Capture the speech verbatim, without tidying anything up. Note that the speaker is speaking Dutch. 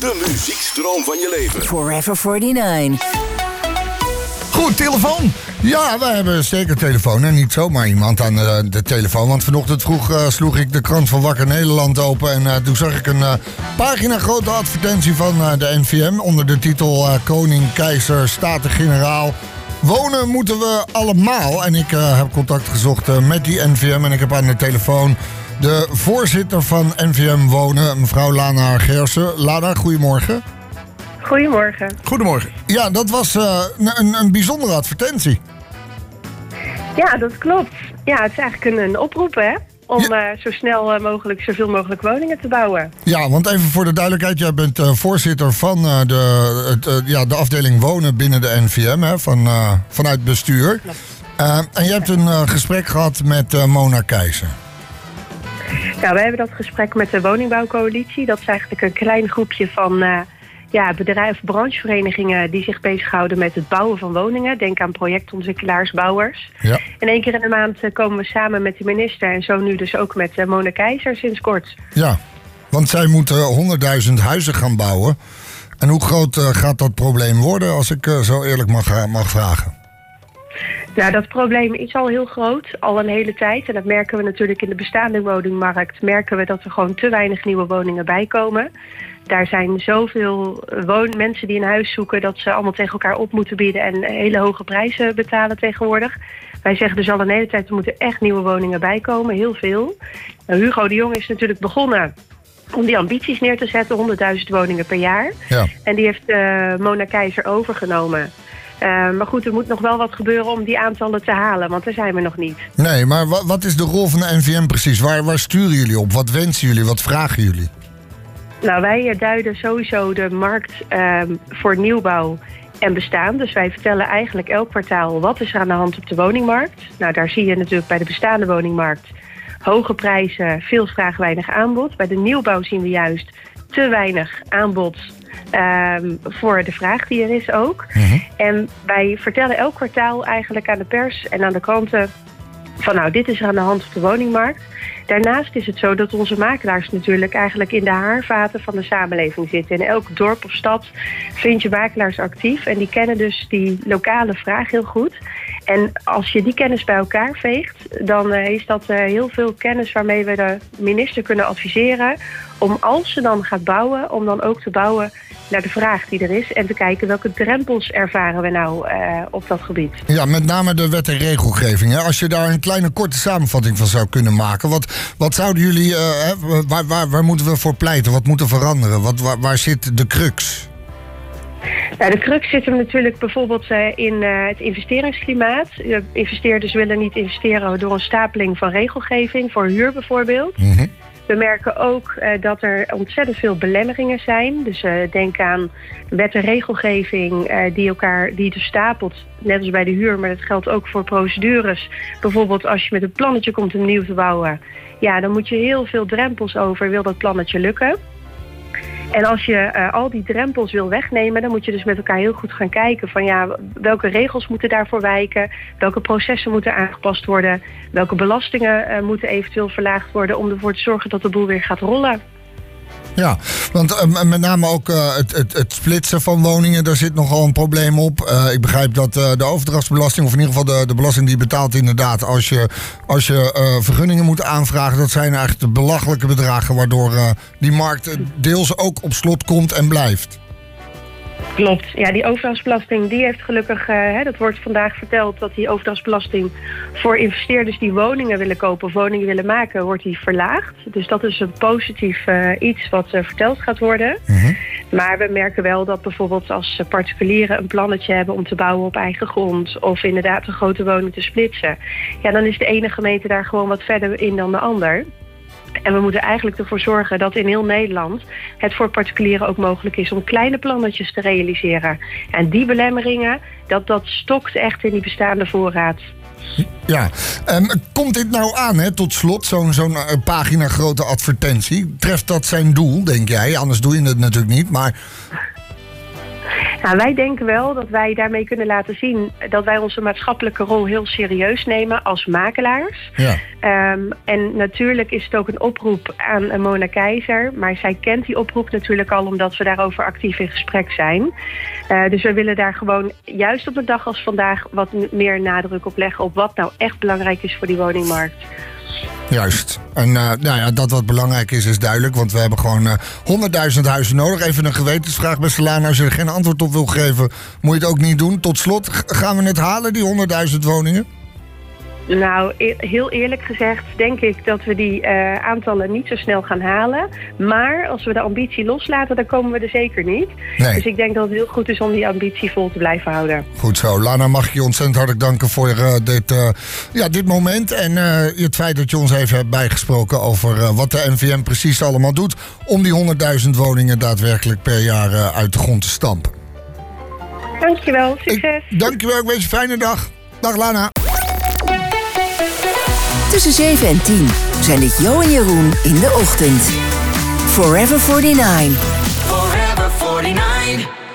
De muziekstroom van je leven. Forever forty-nine. Goed, telefoon. Ja, wij hebben zeker telefoon en niet zomaar iemand aan de, de telefoon. Want vanochtend vroeg uh, sloeg ik de krant van Wakker Nederland open. En uh, toen zag ik een uh, pagina grote advertentie van uh, de N V M onder de titel uh, Koning, Keizer, Staten-Generaal. Wonen moeten we allemaal. En ik uh, heb contact gezocht uh, met die N V M en ik heb aan de telefoon de voorzitter van N V M Wonen, mevrouw Lana Gersen. Lana, goedemorgen. Goedemorgen. Goedemorgen. Ja, dat was uh, een, een bijzondere advertentie. Ja, dat klopt. Ja, het is eigenlijk een, een oproep, hè? Om ja. uh, zo snel uh, mogelijk zoveel mogelijk woningen te bouwen. Ja, want even voor de duidelijkheid. Jij bent uh, voorzitter van uh, de, het, uh, ja, de afdeling Wonen binnen de N V M, hè, van, uh, vanuit bestuur. Uh, en je hebt een uh, gesprek gehad met uh, Mona Keizer. Nou, we hebben dat gesprek met de woningbouwcoalitie. Dat is eigenlijk een klein groepje van uh, ja, bedrijven, brancheverenigingen die zich bezighouden met het bouwen van woningen. Denk aan projectontwikkelaars, bouwers. Ja. En één keer in de maand uh, komen we samen met de minister en zo nu dus ook met uh, Mona Keizer sinds kort. Ja, want zij moeten honderdduizend huizen gaan bouwen. En hoe groot uh, gaat dat probleem worden, als ik uh, zo eerlijk mag, mag vragen? Nou, dat probleem is al heel groot, al een hele tijd. En dat merken we natuurlijk in de bestaande woningmarkt. Merken we dat er gewoon te weinig nieuwe woningen bijkomen. Daar zijn zoveel woon- mensen die een huis zoeken dat ze allemaal tegen elkaar op moeten bieden en hele hoge prijzen betalen tegenwoordig. Wij zeggen dus al een hele tijd, er moeten echt nieuwe woningen bijkomen, heel veel. Nou, Hugo de Jong is natuurlijk begonnen om die ambities neer te zetten, honderdduizend woningen per jaar. Ja. En die heeft uh, Mona Keizer overgenomen. Uh, maar goed, er moet nog wel wat gebeuren om die aantallen te halen, want daar zijn we nog niet. Nee, maar wa- wat is de rol van de N V M precies? Waar, waar sturen jullie op? Wat wensen jullie? Wat vragen jullie? Nou, wij duiden sowieso de markt uh, voor nieuwbouw en bestaan. Dus wij vertellen eigenlijk elk kwartaal wat is er aan de hand op de woningmarkt. Nou, daar zie je natuurlijk bij de bestaande woningmarkt hoge prijzen, veel vraag, weinig aanbod. Bij de nieuwbouw zien we juist te weinig aanbod Um, voor de vraag die er is ook. Mm-hmm. En wij vertellen elk kwartaal eigenlijk aan de pers en aan de kranten van nou, dit is er aan de hand op de woningmarkt. Daarnaast is het zo dat onze makelaars natuurlijk eigenlijk in de haarvaten van de samenleving zitten. In elk dorp of stad vind je makelaars actief en die kennen dus die lokale vraag heel goed. En als je die kennis bij elkaar veegt, dan uh, is dat uh, heel veel kennis waarmee we de minister kunnen adviseren om als ze dan gaat bouwen, om dan ook te bouwen naar de vraag die er is en te kijken welke drempels ervaren we nou uh, op dat gebied. Ja, met name de wet en regelgeving. Hè? Als je daar een kleine korte samenvatting van zou kunnen maken. Wat, wat zouden jullie, uh, hè, waar, waar, waar moeten we voor pleiten? Wat moet er veranderen? Wat, waar, waar zit de crux? Nou, de crux zit hem natuurlijk bijvoorbeeld uh, in uh, het investeringsklimaat. Uh, investeerders willen niet investeren door een stapeling van regelgeving, voor huur bijvoorbeeld. Mm-hmm. We merken ook uh, dat er ontzettend veel belemmeringen zijn. Dus uh, denk aan wet en regelgeving uh, die elkaar die dus stapelt, net als bij de huur, maar dat geldt ook voor procedures. Bijvoorbeeld als je met een plannetje komt om nieuw te bouwen, ja, dan moet je heel veel drempels over, wil dat plannetje lukken. En als je uh, al die drempels wil wegnemen, dan moet je dus met elkaar heel goed gaan kijken van ja, welke regels moeten daarvoor wijken, welke processen moeten aangepast worden, welke belastingen uh, moeten eventueel verlaagd worden om ervoor te zorgen dat de boel weer gaat rollen. Ja, want uh, met name ook uh, het, het, het splitsen van woningen, daar zit nogal een probleem op. Uh, ik begrijp dat uh, de overdrachtsbelasting, of in ieder geval de, de belasting die je betaalt inderdaad, als je, als je uh, vergunningen moet aanvragen, dat zijn eigenlijk de belachelijke bedragen waardoor uh, die markt deels ook op slot komt en blijft. Klopt. Ja, die overdrachtsbelasting die heeft gelukkig, uh, hè, dat wordt vandaag verteld, dat die overdrachtsbelasting voor investeerders die woningen willen kopen of woningen willen maken, wordt die verlaagd. Dus dat is een positief uh, iets wat uh, verteld gaat worden. Mm-hmm. Maar we merken wel dat bijvoorbeeld als particulieren een plannetje hebben om te bouwen op eigen grond of inderdaad een grote woning te splitsen, ja, dan is de ene gemeente daar gewoon wat verder in dan de ander. En we moeten eigenlijk ervoor zorgen dat in heel Nederland het voor particulieren ook mogelijk is om kleine plannetjes te realiseren. En die belemmeringen, dat, dat stokt echt in die bestaande voorraad. Ja, um, komt dit nou aan, hè, tot slot, zo'n, zo'n uh, pagina grote advertentie? Treft dat zijn doel, denk jij? Anders doe je het natuurlijk niet, maar... Nou, wij denken wel dat wij daarmee kunnen laten zien dat wij onze maatschappelijke rol heel serieus nemen als makelaars. Ja. Um, en natuurlijk is het ook een oproep aan Mona Keizer. Maar zij kent die oproep natuurlijk al omdat we daarover actief in gesprek zijn. Uh, dus we willen daar gewoon juist op een dag als vandaag wat meer nadruk op leggen op wat nou echt belangrijk is voor die woningmarkt. Juist. En uh, nou ja, dat wat belangrijk is, is duidelijk. Want we hebben gewoon uh, honderdduizend huizen nodig. Even een gewetensvraag, beste Lana. Als je er geen antwoord op wil geven, moet je het ook niet doen. Tot slot, g- gaan we het halen, die honderdduizend woningen? Nou, e- heel eerlijk gezegd denk ik dat we die uh, aantallen niet zo snel gaan halen. Maar als we de ambitie loslaten, dan komen we er zeker niet. Nee. Dus ik denk dat het heel goed is om die ambitie vol te blijven houden. Goed zo. Lana, mag ik je ontzettend hartelijk danken voor uh, dit, uh, ja, dit moment. En uh, het feit dat je ons even hebt bijgesproken over uh, wat de N V M precies allemaal doet om die honderdduizend woningen daadwerkelijk per jaar uh, uit de grond te stampen. Dankjewel, succes. Ik, dankjewel, ik wens je een fijne dag. Dag Lana. Tussen zeven en tien zijn dit Jo en Jeroen in de ochtend. Forever forty-nine. Forever forty-nine.